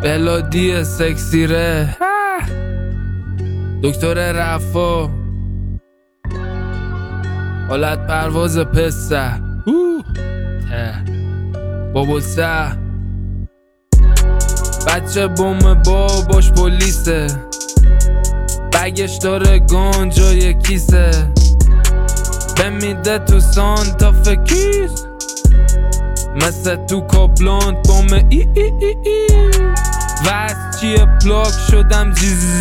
بلادی سکسیره دکتر رفا حالت پرواز پسته بابلسه بچه بوم باباش پلیسه بگش داره گنجای کیسه بمیده تو سانتا فکیس مثل تو کابلانت بوم ای ای ای ای وست چیه پلاک شدم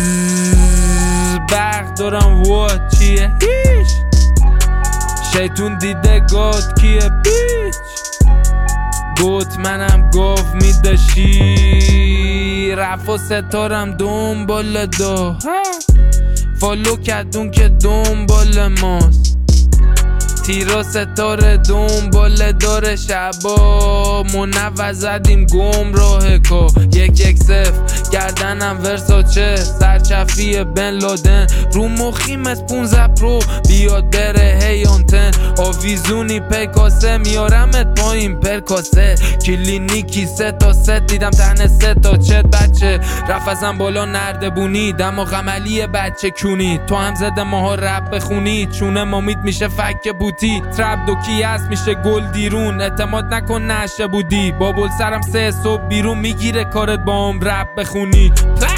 برق دارم وات چیه هیش شیطون دیده گاد کیه بیچ گوت منم گاف میدشی رفا ستارم دنبال دو فالو کدون که دنبال ماست تیرا ستاره دنبال داره شبا منو زدیم گمراه کا 1-1-0 گردنم ورساچه سرچفی بن لادن رو مخیم از 15 پرو بیاد بره هیانتن آویزونی پیکاسه میارمت پایین پرکاسه کلینیکی 3 تا 3 دیدم تنه 3 تا چت بچه رفت ازم بالا نردبونی دماغ عملی بچه کونی تو هم زده ماها رب بخونی چونه مامید میشه فک بوتی ترپ دوکی هست میشه گل دیرون اعتماد نکن نشه بودی بابل سرم 3 صبح بیرون میگیره کارت با هم رب بخونی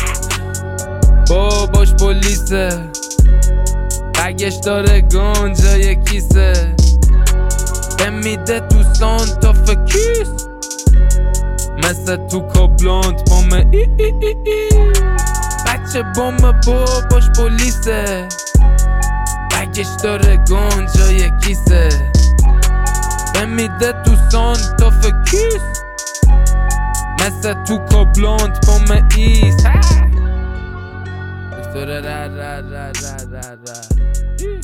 باباش پلیسه بگش داره گنجای کیسه بمیده تو سانتا فکیس مثل تو کابلانت بوم ای ای ای ای بچه بوم باباش پلیسه بگش داره گنجای کیسه بمیده تو سانتا فکیس مثل تو کابلانت بوم ایس دکتر